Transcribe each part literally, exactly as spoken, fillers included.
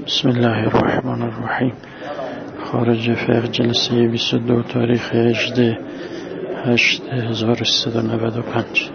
بسم الله الرحمن الرحیم. خارج فقه جلسه بیست و دو تاریخ هجده هشت هزار و سیصد و نود و پنج.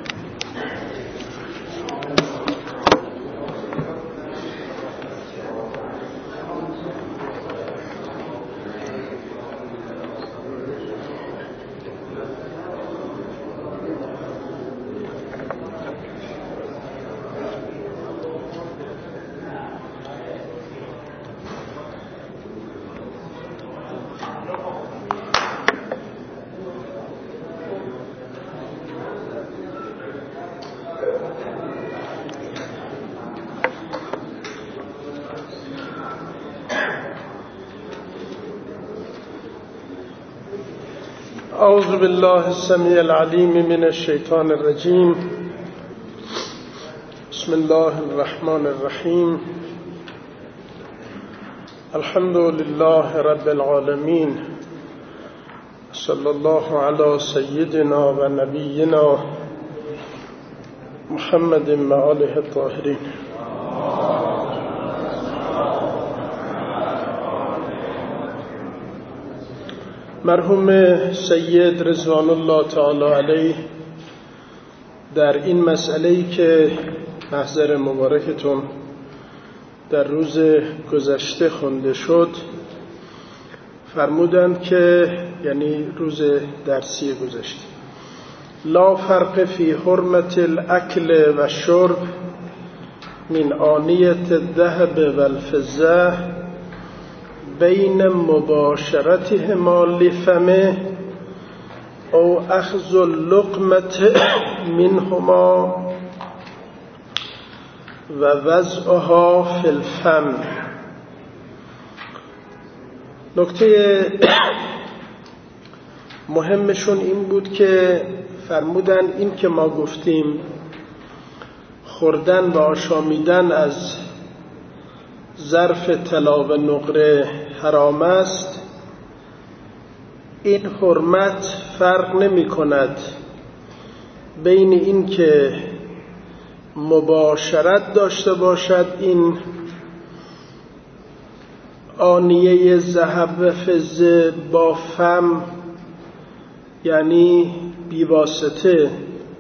أعوذ بالله السميع العليم من الشيطان الرجيم. بسم الله الرحمن الرحيم. الحمد لله رب العالمين. صلى الله على سيدنا ونبينا محمد وآله الطاهرين. مرحوم سید رضوان الله تعالی علیه در این مسئله‌ای که محضر مبارکتون در روز گذشته خونده شد فرمودند که یعنی روز درسی گذشته لا فرق فی حرمت الاکل و شرب من آنیة الذهب و الفضة بین مباشرتهما لفمه او اخذ اللقمة منهما و وضعها فی الفم. نکته مهمشون این بود که فرمودن این که ما گفتیم خوردن و آشامیدن از ظرف طلا و نقره حرام است، این حرمت فرق نمی کند بین این که مباشرت داشته باشد این آنیه ذهب و فضه با فم، یعنی بیواسطه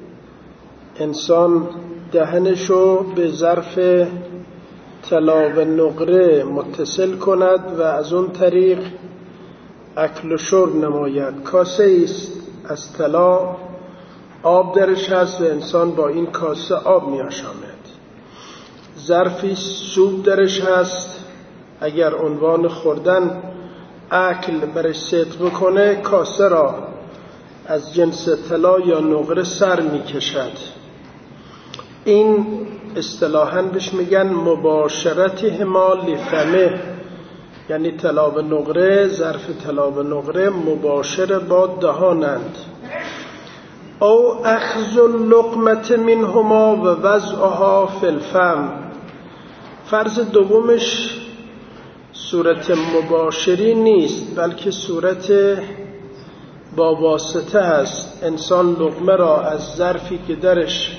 انسان دهنشو به ظرف طلا و نقره متصل کند و از اون طریق اکل و شرب نماید. کاسه است از طلا، آب درش هست و انسان با این کاسه آب می آشامد. ظرفی سوپ درش هست، اگر عنوان خوردن اکل برش ست بکنه کاسه را از جنس طلا یا نقره سر می کشد. این اصطلاحاً بهش میگن مباشرتهما لفمه، یعنی طلا و نقره، ظرف طلا و نقره مباشر با دهانند. او اخذ اللقمة منهما و وضعها فی الفم. فرض دومش صورت مباشری نیست بلکه صورت با واسطه هست. انسان لقمه را از ظرفی که درش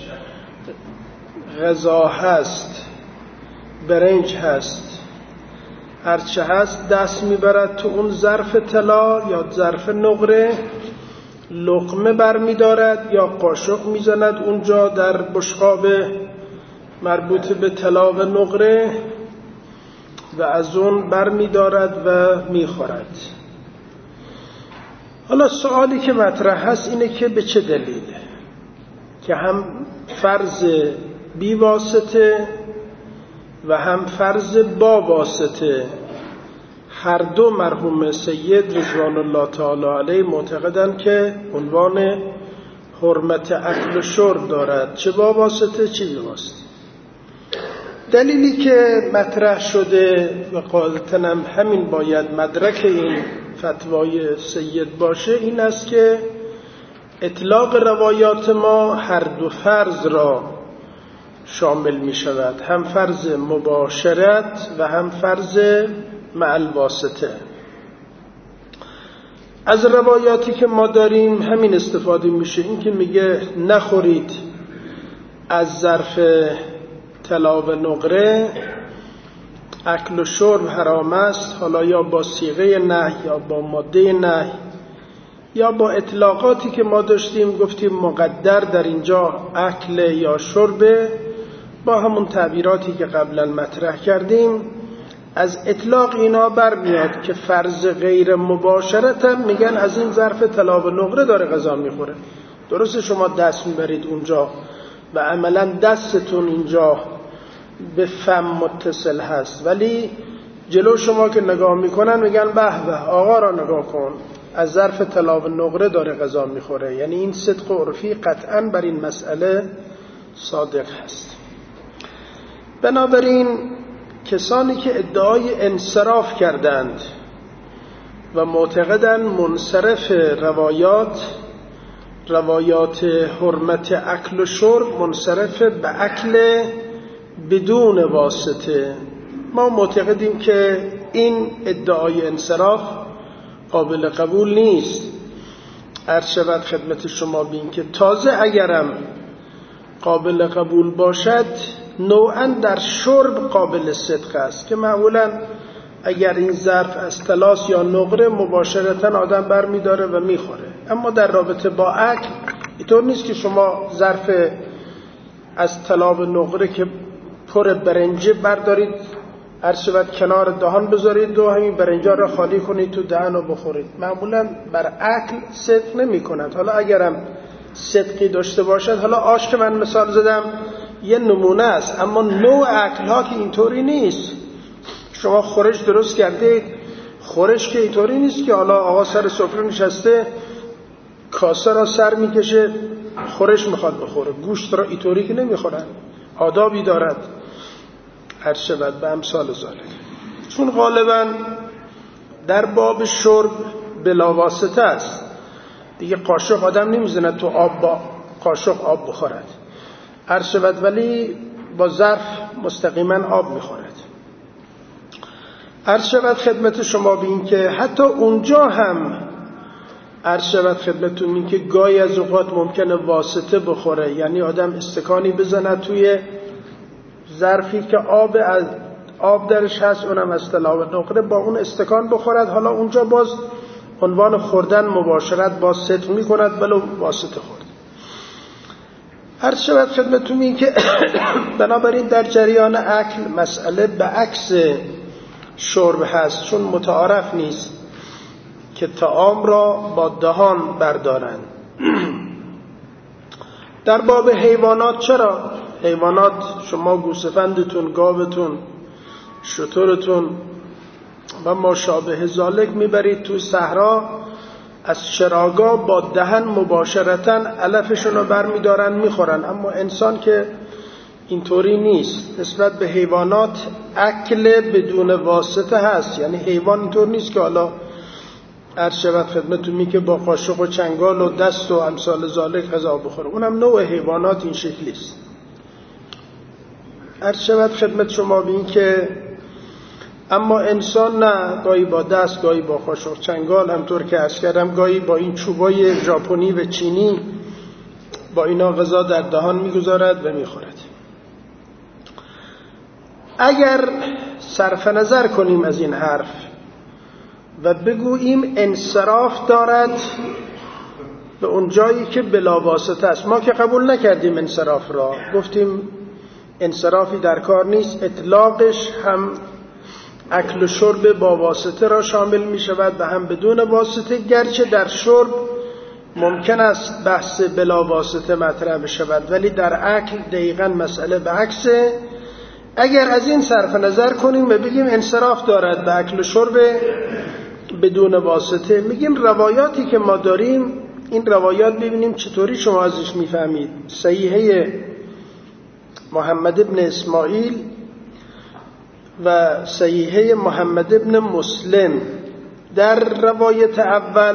غذا هست، برنج هست، هرچه هست دست میبرد تو اون ظرف طلا یا ظرف نقره، لقمه بر میدارد یا قاشق میزند اونجا در بشقاب مربوط به طلا و نقره و از اون بر میدارد و میخورد. حالا سوالی که مطرح هست اینه که به چه دلیله که هم فرض بی واسطه و هم فرض با واسطه هر دو مرحوم سید رضوان الله تعالی علیه معتقدند که عنوان حرمت اکل و شرب دارد، چه با واسطه چه بی واسطه. دلیلی که مطرح شده و قاعدتاً هم همین باید مدرک این فتوای سید باشه این است که اطلاق روایات ما هر دو فرض را شامل می شود، هم فرض مباشرت و هم فرض مع الواسطه. از روایاتی که ما داریم همین استفاده میشه، این که میگه نخورید از ظرف طلا و نقره اکل و شرب حرام است، حالا یا با صیغه نهی یا با ماده نهی یا با اطلاقاتی که ما داشتیم، گفتیم مقدر در اینجا اکل یا شرب، با همون تعبیراتی که قبلا مطرح کردیم. از اطلاق اینا برمیاد که فرض غیر مباشرت هم میگن از این ظرف طلا و نقره داره غذا میخوره. درسته شما دست میبرید اونجا و عملا دستتون اینجا به فم متصل هست، ولی جلو شما که نگاه میکنن میگن به به آقا را نگاه کن، از ظرف طلا و نقره داره غذا میخوره. یعنی این صدق عرفی قطعا بر این مسئله صادق هست. بنابراین کسانی که ادعای انصراف کردند و معتقدند منصرف روایات روایات حرمت اکل و شرب منصرف به اکل بدون واسطه، ما معتقدیم که این ادعای انصراف قابل قبول نیست. عرض شود خدمت شما بین که تازه اگرم قابل قبول باشد نوعاً در شرب قابل صدق است که معمولاً اگر این ظرف از طلاس یا نقره مباشرتاً آدم بر می داره و می خوره، اما در رابطه با اکل اینطور نیست که شما ظرف از طلا و نقره که پر برنجه بردارید عرض شود کنار دهان بذارید و همین برنجا را خالی کنید تو دهن و بخورید. معمولاً بر اکل صدق نمی کند. حالا اگرم صدقی داشته باشد، حالا آش که من مثال زدم یه نمونه است، اما نوع اکل ها که اینطوری نیست. شما خورش درست کردید، خورش که اینطوری نیست که حالا آقا سر سفره نشسته کاسه را سر میکشه خورش میخواد بخوره، گوشت را اینطوری که نمیخورن، آدابی دارد هر شود به امثال ذالک. چون غالبا در باب شرب بلا واسطه است دیگه، قاشق آدم نمیزنه تو آب با قاشق آب بخورد هر شود، ولی با ظرف مستقیما آب میخورد. عرض شود خدمت شما بین که حتی اونجا هم عرض شود خدمتون این که گاهی از اوقات ممکنه واسطه بخوره، یعنی آدم استکانی بزنه توی ظرفی که آب از آب درش هست، اونم از طلا و نقره، با اون استکان بخورد. حالا اونجا باز عنوان خوردن مباشرت با صدق میکند ولو واسطه خورد. عرض شود خدمتون این که بنابراین در جریان اکل مسئله به عکس شرب هست، چون متعارف نیست که طعام را با دهان بردارند. در باب حیوانات چرا؟ حیوانات شما گوسفندتون، گاوتون، شترتون و ما شابه ذالک میبرید تو صحرا، از چراگاه با دهن مباشرتاً علفشون رو بر میدارن میخورن، اما انسان که اینطوری نیست. نسبت به حیوانات اکل بدون واسطه هست، یعنی حیوان اینطور نیست که حالا عرض شود خدمتون می که با قاشق و چنگال و دست و امثال ذالک غذا بخوره، اونم نوع حیوانات این شکلی است. عرض شود خدمت شما بین که اما انسان نه، گاهی با دست، گاهی با قاشق چنگال، همطور که عرض کردم گاهی با این چوبای ژاپنی و چینی با اینا غذا در دهان میگذارد و میخورد. اگر صرف نظر کنیم از این حرف و بگوییم انصراف دارد به اون جایی که بلا واسطه است، ما که قبول نکردیم انصراف را، گفتیم انصرافی در کار نیست، اطلاقش هم اکل و شرب با واسطه را شامل می شود و هم بدون واسطه، گرچه در شرب ممکن است بحث بلا واسطه مطرح بشود، ولی در اکل دقیقاً مسئله به عکسه. اگر از این صرف نظر کنیم و بگیم انصراف دارد به اکل و شرب بدون واسطه، میگیم روایاتی که ما داریم، این روایات ببینیم چطوری شما ازش میفهمید. صحیحه محمد ابن اسماعیل و صحیحه محمد ابن مسلم، در روایت اول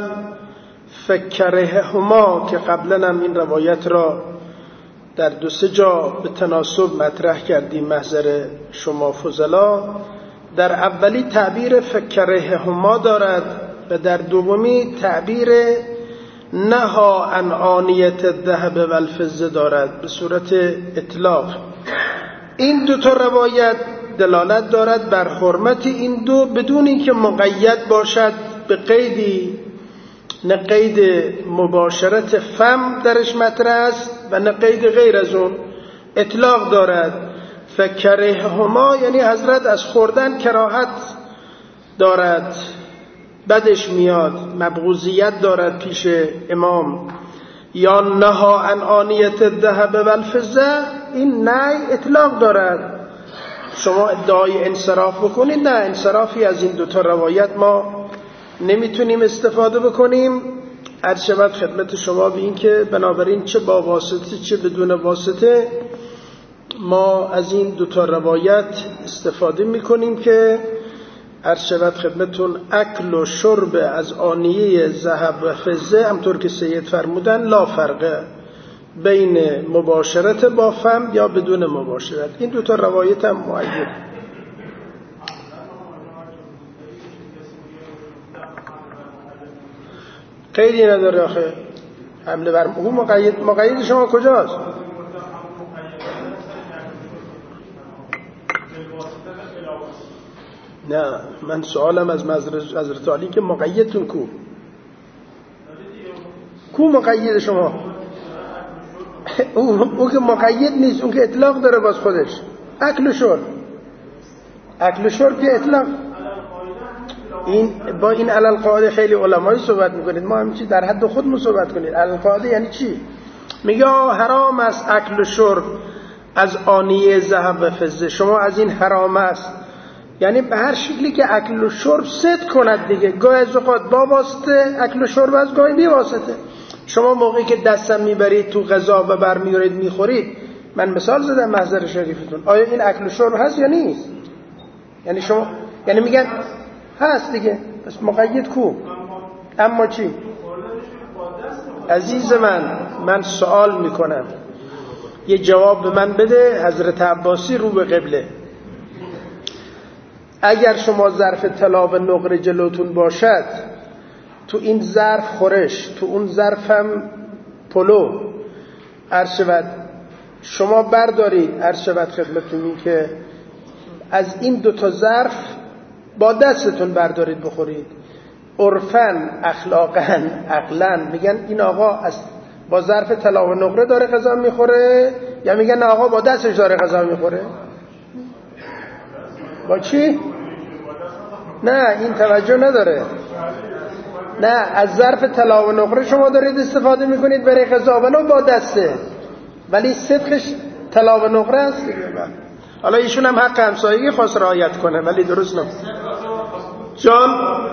فکرهما که قبلا هم این روایت را در دو سه جا به تناسب مطرح کردیم محضر شما فضلا، در اولی تعبیر فکرهما دارد و در دومی تعبیر نها عن آنیت الذهب والفضه دارد به صورت اطلاق. این دو تا روایت دلالت دارد بر حرمت این دو بدون اینکه مقید باشد به قیدی، نه قید مباشرت فم درش مطرح است و نه قید غیر از اون، اطلاق دارد. فکرهما یعنی حضرت از خوردن کراهت دارد، بدش میاد، مبغوضیت دارد پیش امام. یا نها عن آنیت الذهب والفضه، این نهی اطلاق دارد. شما ادعای انصراف بکنید، نه، انصرافی از این دوتا روایت ما نمیتونیم استفاده بکنیم. عرض شود خدمت شما به این که بنابراین چه با واسطه چه بدون واسطه ما از این دوتا روایت استفاده میکنیم که عرض شود خدمتون اکل و شرب از آنیه ذهب و فضه همطور که سید فرمودن لا فرقه بین مباشرت با فم یا بدون مباشرت. این دوتا روایت هم معید. قیدی نداره آخه حمله بر او مقید. مقید شما کجاست؟ نه، من سوالم از حضرت علی که مقیدتون کو کو مقید شما؟ او, او که مقید نیست، اون که اطلاق داره باز خودش. اکل و شرب، اکل و شرب که اطلاق. این با این علل قاعده خیلی علمایی صحبت میکنید، ما همین چی در حد خودمون صحبت کنید. علل قاعده یعنی چی؟ میگه حرام است اکل و شرب از آنیه ذهب و فضه. شما از این حرام است یعنی به هر شکلی که اکل و شرب صدق کند دیگه، گاهی از اوقات با واسطه اکل و شرب از گاهی بی واسطه. شما موقعی که دستم میبرید تو غذا و برمیارید میخورید، من مثال زدم محضر شریفتون، آیا این اکل و شرب هست یا نیست؟ یعنی شما یعنی میگن هست دیگه، پس مقید کو؟ اما چی؟ عزیز من من سوال میکنم، یه جواب به من بده. حضرت عباسی رو به قبله، اگر شما ظرف طلا و نقره جلوتون باشد، تو این ظرف خورش، تو اون ظرف هم پلو، عرض شود شما بردارید، عرض شود خدمتتون این که از این دوتا ظرف با دستتون بردارید بخورید. عرفاً، اخلاقاً، عقلاً میگن این آقا از با ظرف طلا و نقره داره غذا میخوره یا میگن آقا با دستش داره غذا میخوره؟ با چی؟ نه، این توجه نداره. نه، از ظرف طلا و نقره شما دارید استفاده میکنید برای غذا، ولو با دسته، ولی صدقش طلا و نقره است دیگه. حالا ایشون هم حق همسایگی خواست رعایت کنه ولی درست نه. جان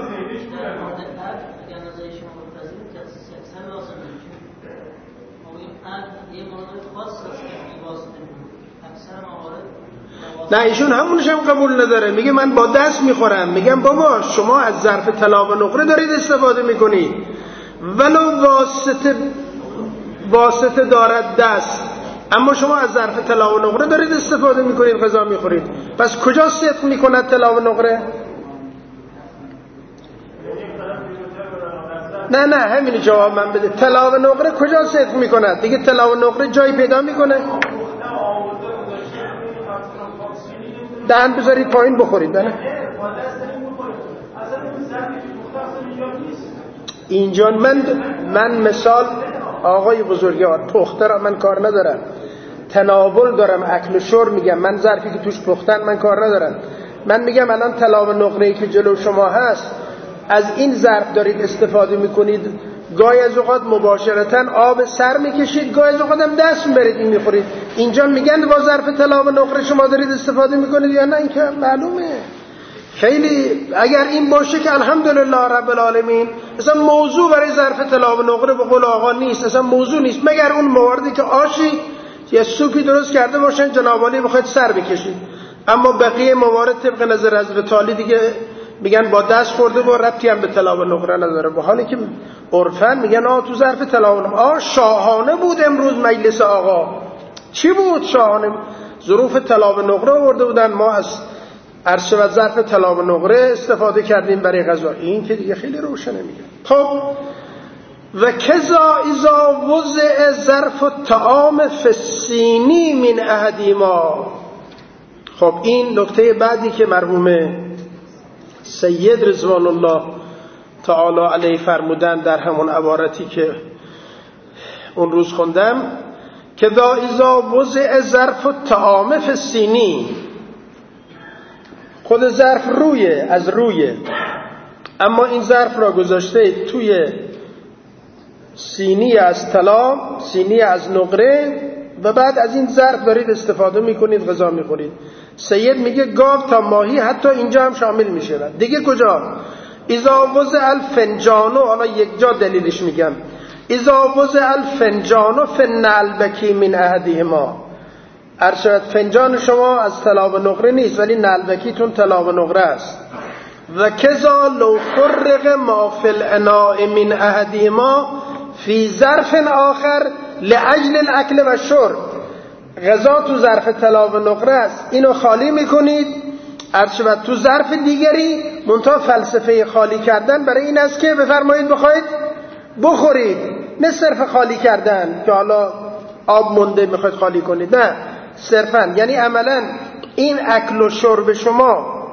نه، ایشون همونش هم قبول نداره، میگه من با دست میخورم. میگم بابا شما از ظرف طلا و نقره دارید استفاده میکنید، ولو واسطه واسطه دارد دست، اما شما از ظرف طلا و نقره دارید استفاده میکنید غذا میخورید. پس کجا صدق میکند طلا و نقره؟ نه نه همین جواب من بده. طلا و نقره کجا صدق میکند؟ دیگه طلا و نقره جایی پیدا میکنه؟ دهن بذارید پایین بخورید. نه اینجا من من مثال آقای بزرگوار، پخته را من کار ندارم، تناول دارم، اکل و شرب میگم. من ظرفی که توش پختن من کار ندارم. من میگم الان طلا و نقره‌ای که جلو شما هست، از این ظرف دارید استفاده میکنید، گاهی از اوقات مباشرتاً آب سر میکشید، گاهی از اوقات هم دست میبرید این میخورید. اینجا میگن با ظرف طلا و نقره شما دارید استفاده میکنید یا نه؟ این که معلومه. خیلی اگر این باشه که الحمدلله رب العالمین، اصلا موضوع برای ظرف طلا و نقره به قول آقا نیست، اصلا موضوع نیست، مگر اون مواردی که آشی یا سوپی درست کرده باشن جناب عالی بخواید سر بکشید. اما بقیه موارد طبق نظر حضرت عالی دیگه میگن با دست خورده و ربطی هم به طلا و نقره نداره، با حالی که عرفاً میگن آ تو ظرف طلا و نقره. آ شاهانه بود امروز مجلس آقا. چی بود شاهانه؟ ظروف طلا و نقره آورده بودن، ما از عرشه و ظرف طلا و نقره استفاده کردیم برای غذا. این که دیگه خیلی روشنه میگه. خب و کذا اذا وضع ظرف الطعام فی السینی من احدهما، خب این نکته بعدی که مرحوم سید رضوان الله تعالی علیه فرمودن در همون عبارتی که اون روز خوندم که دا اذا وضع ظرف الطعام فی السینی، خود ظرف روی از روی، اما این ظرف را گذاشته توی سینی از طلا، سینی از نقره، و بعد از این ظرف دارید استفاده میکنید، غذا میخورید. سید میگه گاو تا ماهی حتی اینجا هم شامل میشه. دیگه کجا؟ اذا وضع الفنجان، حالا یک جا دلیلش میگم، اذا وضع الفنجان فالنعلبکی من احدهما، ارشد فنجان شما از طلا و نقره نیست ولی نعلبکیتون طلا و نقره است. و کذا لو فرق ما فی الاناء من احدهما فی ظرف آخر لاجل الاکل و شرب، غذا تو ظرف طلا و نقره است، اینو خالی میکنید، ارشد تو ظرف دیگری، منتها فلسفه خالی کردن برای این است که بفرمایید بخواید بخورید، نه صرف خالی کردن که حالا آب مونده میخواید خالی کنید، نه، صرفا یعنی عملا این اکل و شرب شما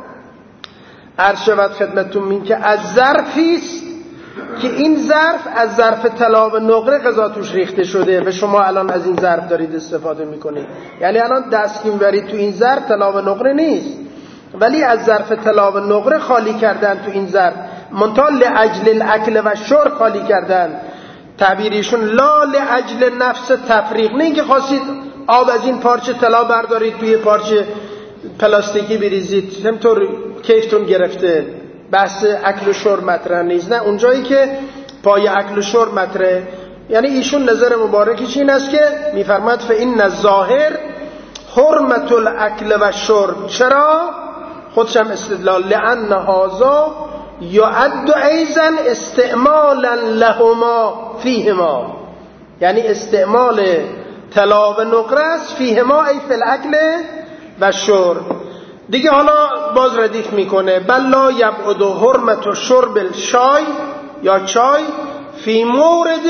عرض شود خدمتتون این که از ظرفی است که این ظرف از ظرف طلا و نقره غذا توش ریخته شده و شما الان از این ظرف دارید استفاده میکنید. یعنی الان دست که میبرید تو این ظرف طلا و نقره نیست، ولی از ظرف طلا و نقره خالی کردن تو این ظرف، منتها لاجل الاکل و شرب خالی کردن. تعبیرشون لا لاجل نفس تفریق، نه اینکه خواستید آب از این پارچه طلا بردارید توی پارچه پلاستیکی بریزید همطور کیفتون گرفته. بحث اکل و شرب مطرح نیست، نه، اونجایی که پای اکل و شرب مطرح، یعنی ایشون نظر مبارکش این است که میفرماد فإن الظاهر حرمت الاکل و شرب. چرا؟ خودشم استدلال، لأن هذا یعد ایضا استعمالا لهما فیهما، یعنی استعمال طلا و نقره است فیهما ای فی الاکل و شرب. دیگه حالا باز ردیف میکنه بل لا یبعد حرمت شرب الشای یا چای فی مورد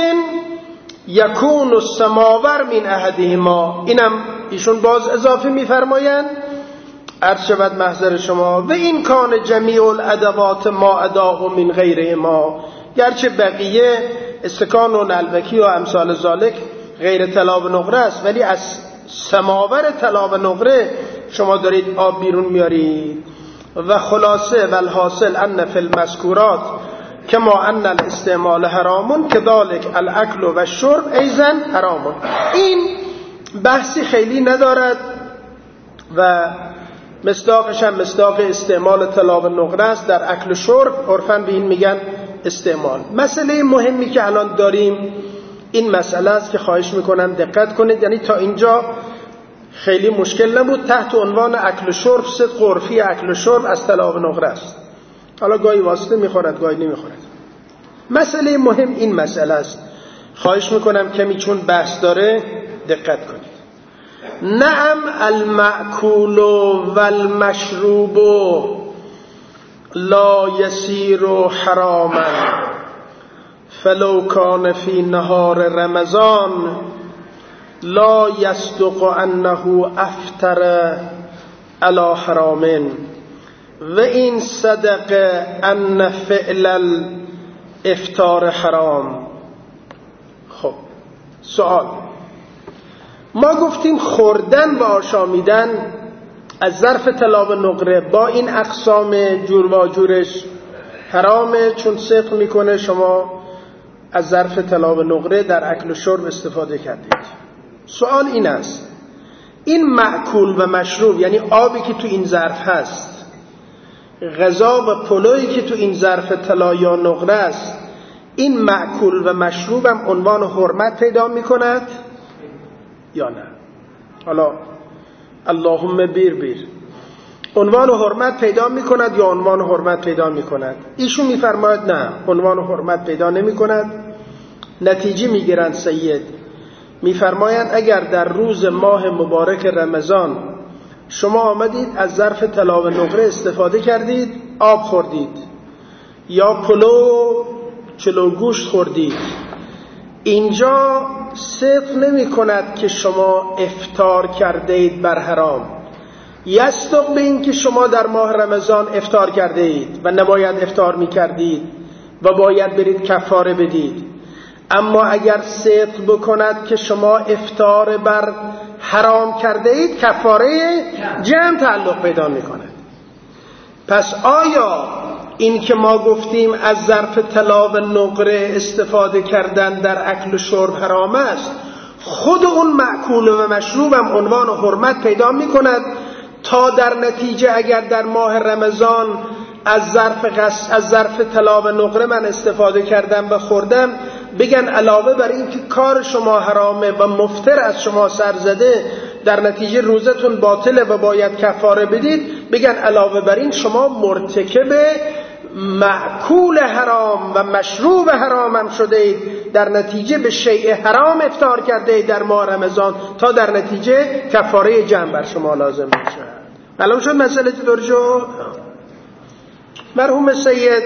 یکون السماور من احدهما، اینم ایشون باز اضافه میفرمایند عرض شود محضر شما و این کان جمیع الادوات ما اداه من غیره ما، گرچه بقیه استکان و نلبکی و امثال ذالک غیر طلا و نقره است، ولی از سماور طلا و نقره شما دارید آب بیرون میارید. و خلاصه و الحاصل ان فی المذکورات کما ان الاستعمال حرامون کذالک الاکل و الشرب ایضا حرامون. این بحثی خیلی ندارد و مصداقش هم مصداق استعمال طلا و نقره است در اکل و شرب، عرفاً به این میگن استعمال. مسئله مهمی که الان داریم این مسئله است که خواهش میکنم دقت کنید، یعنی تا اینجا خیلی مشکل نبود، تحت عنوان اکل و شرب صدق عرفی اکل و شرب از طلا و نقره است، حالا گاهی واسطه میخورد گاهی نمیخورد. مسئله مهم این مسئله است، خواهش میکنم کمی چون بحث داره دقت کنید. نعم المأکول و المشروب لا یسیر حراما فلو کان فی نهار رمضان لا یصدق انه افطر علی حرام و این صدق ان فعل الافطار حرام. خب سوال، ما گفتیم خوردن و آشامیدن از ظرف طلا و نقره با این اقسام جور و جورش حرامه، چون صدق میکنه شما از ظرف طلا و نقره در اکل و شرب استفاده کردید. سوال این است، این مأکول و مشروب یعنی آبی که تو این ظرف هست، غذا و پلویی که تو این ظرف طلا یا نقره است، این مأکول و مشروب هم عنوان حرمت پیدا میکند یا نه؟ حالا اللهم بیر بیر عنوان حرمت پیدا میکند یا عنوان حرمت پیدا میکند؟ ایشون میفرماید نه، عنوان حرمت پیدا نمیکند. نتیجه میگیرند سید، میفرمایند اگر در روز ماه مبارک رمضان شما آمدید از ظرف طلا و نقره استفاده کردید، آب خوردید یا پلو چلو گوشت خوردید، اینجا صدق نمی کند که شما افطار کرده اید بر حرام، یصدق به این که شما در ماه رمضان افطار کرده اید و نباید افطار می کردید و باید برید کفاره بدید. اما اگر صدق بکند که شما افطار بر حرام کرده اید، کفاره جمع تعلق پیدا می کند. پس آیا این که ما گفتیم از ظرف طلا و نقره استفاده کردن در اکل و شرب حرام است، خود اون مأکول و مشروب هم عنوان و حرمت پیدا می کند تا در نتیجه اگر در ماه رمضان از ظرف غص از ظرف طلا و نقره من استفاده کردم و خوردم، بگن علاوه بر این که کار شما حرامه و مفطر از شما سر زده، در نتیجه روزتون باطله و باید کفاره بدید، بگن علاوه بر این شما مرتکب مأکول حرام و مشروب حرام هم شده اید، در نتیجه به شیء حرام افطار کرده اید در ماه رمضان، تا در نتیجه کفاره جمع بر شما لازم بشه. معلوم شد مسئله چطور شد؟ مرحوم سید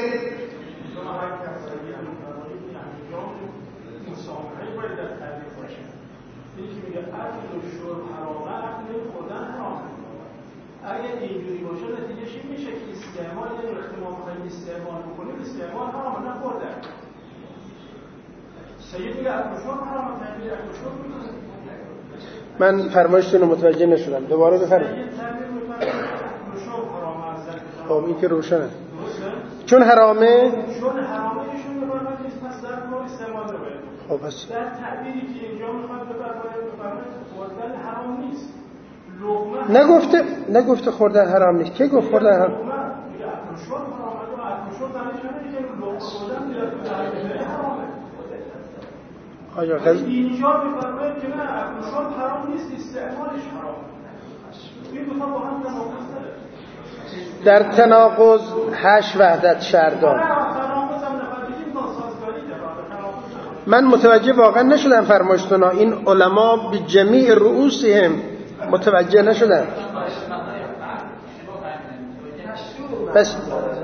اگر اینجوری باشه نتیجهش این میشه که استعمال یعنی احتمال خیلی استعمال بکنیم، استعمال حرام نخوردن. سید میگه اکلشور حرام، تعبیر اکلشور میکنه. من فرمایشتون رو متوجه نشدم، دوباره بفرمایید. سید تعبیر میکنه اکلشور حرام از ذکر. خب این که روشنه. چون حرامه؟ چون حرامه ایشون میفرماید نیست مصدر رو استعمال رو باید. خب پس در تعبیری که اینجا میخواد بفرماید بفرماید خوردن حرام نیست. نگفته نگفته خوردن حرام نیست. کی گفت خوردن حرام؟ آیا غز اینجا میفرماید که نه اکلشور حرام نیست، استعمالش حرام. این دو تا با هم تناقض داره. در تناقض هشت وحدت شردان. من متوجه واقعا نشدم فرمایشتون. این علما به جمیع رؤوسهم متوجه نشدن. بس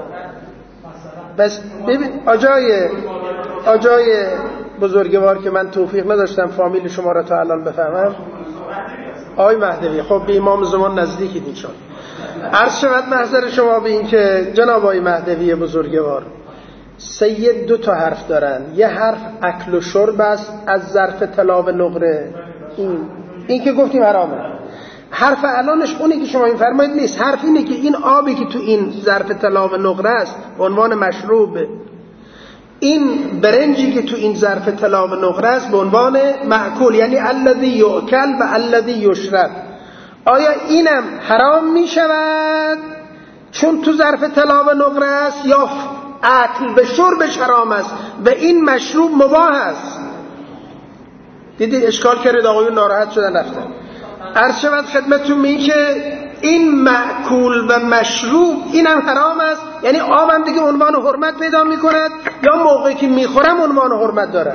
بس ببین آجای آجای بزرگوار که من توفیق نداشتم فامیل شما را تا الان بفهمم، آقای مهدوی، خب به امام زمان نزدیکید انشاءالله. عرض شود محضر شما به این که جناب آقای مهدوی بزرگوار، سید دو تا حرف دارن. یه حرف اکل و شرب است از ظرف طلا و نقره، این این که گفتیم حرامه. حرف الانش اونی که شما این فرمایید نیست. حرف اینه که این آبی که تو این ظرف طلا و نقره است به عنوان مشروب، این برنجی که تو این ظرف طلا و نقره است به عنوان مأکول، یعنی الذی یؤکل و الذی یشرب. آیا اینم حرام می شود چون تو ظرف طلا و نقره است، یا اکل به شربش حرام است و این مشروب مباح است؟ دیدید اشکال کرد، آقایون ناراحت شدن رفتن. عرض شود خدمتتون می که این مأکول و مشروب اینم حرام است، یعنی آبم دیگه عنوان حرمت پیدا می کند، یا موقعی که می خورم عنوان حرمت داره.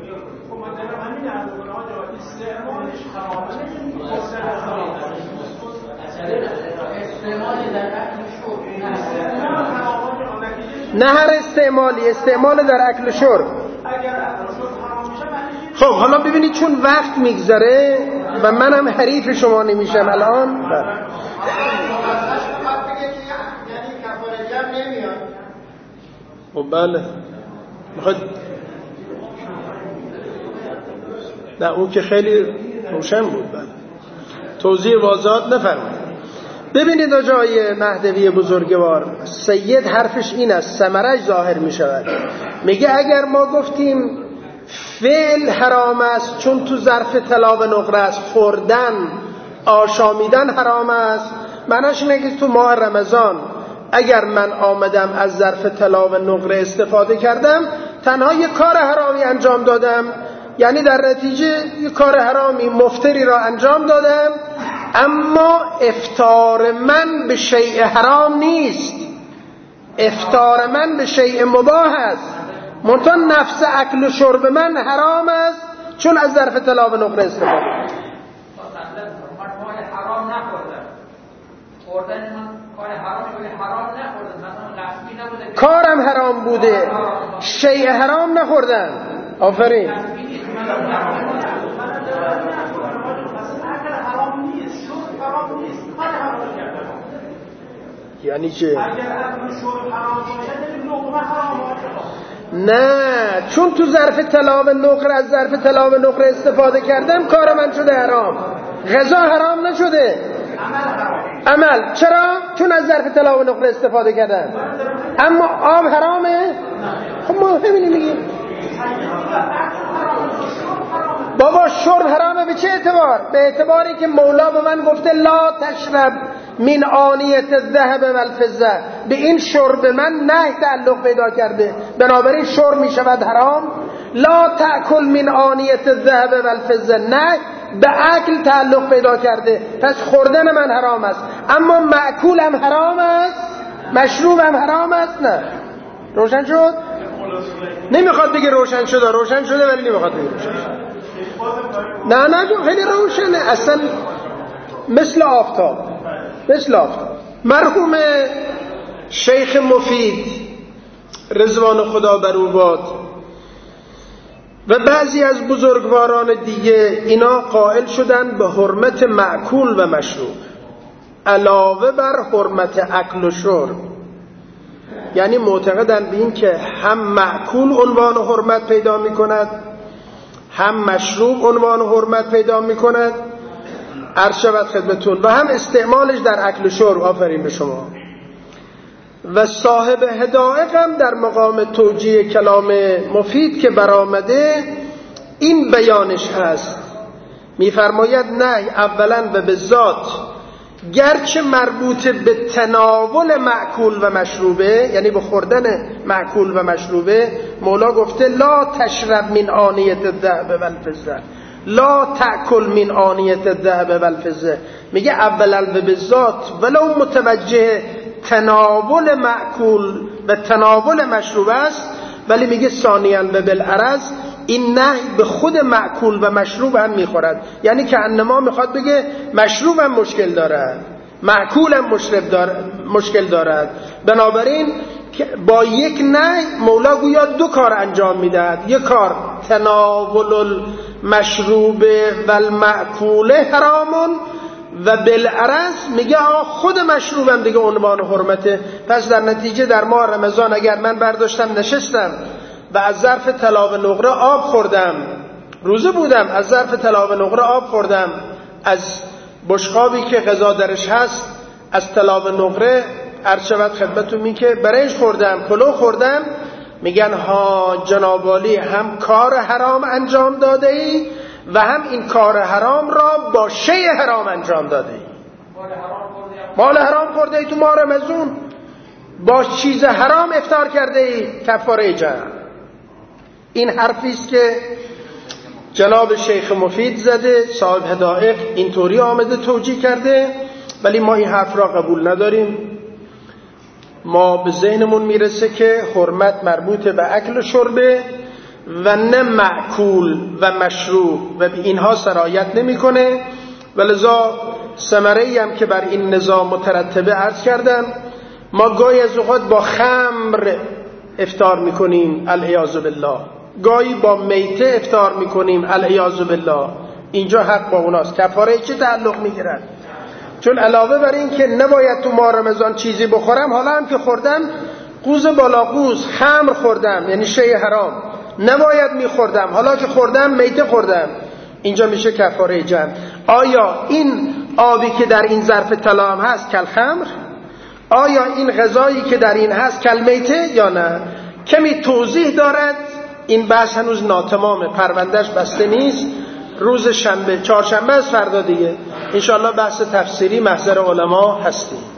نه هر استعمالی، استعمال در اکل و شرب. خب حالا ببینید چون وقت میگذره و منم حریف شما نمیشم الان. خب بله میخواد، نه اون که خیلی روشن بود، بله توضیح واضحات نفرمایید. ببینید آجای مهدوی بزرگوار، سید حرفش این است، ثمرش ظاهر می شود. میگه اگر ما گفتیم فعل حرام است چون تو ظرف طلا و نقره است، خوردن آشامیدن حرام است، معناش اینه که تو ماه رمضان اگر من آمدم از ظرف طلا و نقره استفاده کردم، تنها یک کار حرامی انجام دادم، یعنی در نتیجه یک کار حرامی مفتری را انجام دادم، اما افطار من به شیء حرام نیست، افطار من به شیء مباح است. منتها نفس اکل و شرب من حرام است چون از ظرف طلا و نقره استفاده کردم. حرام نخوردم، خوردن من کار حرامی ولی حرام نخوردم، مثلا قصدی نبوده، کارم حرام بوده، شیء حرام نخوردم. آفرین. یعنی چه؟ اگر اکل شرب حرام باشه لقمه حرام باشه. نه، چون تو ظرف طلا و نقره از ظرف طلا و نقره استفاده کردم کار من شده حرام. غذا حرام نشده، عمل. چرا؟ چون از ظرف طلا و نقره استفاده کردم. اما آب حرامه؟ خب ما همینی میگیم بابا شرب حرامه. به چه اعتبار؟ به اعتباری که مولا به من گفته لا تشرب من آنیت الذهب والفضه. به این شرب من نهی تعلق پیدا کرده، بنابراین شرب می شود حرام. لا تأکل من آنیت الذهب والفضه، نه به اکل تعلق پیدا کرده، پس خوردن من حرام است. اما مأکول هم حرام است، مشروب هم حرام است. نه روشن شد؟ نمیخواد بگه روشن شده، روشن شده ولی نمیخواد بگه روشن شده. نه نه جو خیلی روشنه، اصلا مثل آفتاب، مثل آفتاب. مرحوم شیخ مفید رضوان خدا بر او باد و بعضی از بزرگواران دیگه اینا قائل شدن به حرمت مأکول و مشروب علاوه بر حرمت اکل و شرب. یعنی معتقدن به این که هم مأکول عنوان حرمت پیدا می کند، هم مشروب عنوان حرمت پیدا می کند، عرض شود خدمتون، و هم استعمالش در اکل و شرب. آفرین به شما. و صاحب هدایق هم در مقام توجیه کلام مفید که برآمده این بیانش هست، میفرماید نه، اولا و به ذات گرچه مربوط به تناول مأکول و مشروبه، یعنی به خوردن مأکول و مشروبه، مولا گفته لا تشرب من آنیت الذهب والفضه، لا تأکل من آنیت الذهب والفضه. میگه اولا و به ذات ولو متوجه تناول مأکول و تناول مشروب است، ولی میگه ثانیاً و بالعرض این نهی به خود مأکول و مشروب هم میخورد. یعنی که انما میخواد بگه مشروب هم مشکل دارد، مأکول هم مشکل دارد. بنابراین با یک نهی مولا گویا دو کار انجام میدهد. یک کار تناول المشروب و المأکول حرامون، و بالعرض میگه خود مشروبم دیگه عنوان حرمته. پس در نتیجه در ماه رمضان اگر من برداشتم نشستم و از ظرف طلا و نقره آب خوردم، روزه بودم، از ظرف طلا و نقره آب خوردم، از بشقابی که غذا درش هست از طلا و نقره عرض شود خدمتتون می که برنج خوردم، پلو خوردم، میگن ها جناب عالی هم کار حرام انجام داده ای و هم این کار حرام را با شیء حرام انجام داده ای. مال حرام خورده ای تو ماه رمضان، با چیز حرام افطار کرده ای، کفاره جمع. این حرفی است که جناب شیخ مفید زده، صاحب هدایق اینطوری آمده توجیه کرده، ولی ما این حرف را قبول نداریم. ما به ذهنمون میرسه که حرمت مربوط به اکل و شربه و نه مأکول و مشروب و به اینها سرایت نمیکنه. ولذا ثمره‌ای هم که بر این نظام مترتبه عرض کردم، ما گاهی از اوقات با خمر افطار میکنیم العیاذ بالله، گاهی با میته افطار میکنیم العیاذ بالله. اینجا حق با اوناست. کفاره چه تعلق میگیرد؟ چون علاوه بر این که نباید تو ماه رمضان چیزی بخورم، حالا هم که خوردم قوز بالا قوز خمر خوردم، یعنی شیء حرام، نباید میخوردم، حالا که خوردم میته خوردم، اینجا میشه کفاره جمع. آیا این آبی که در این ظرف طلا هم هست کل خمر؟ آیا این غذایی که در این هست کل میته یا نه؟ کمی توضیح دارد. این بحث هنوز ناتمامه، پروندهش بسته نیست. روز شنبه، چهارشنبه از فردا دیگه انشاءالله بحث تفسیری محضر علما هستیم.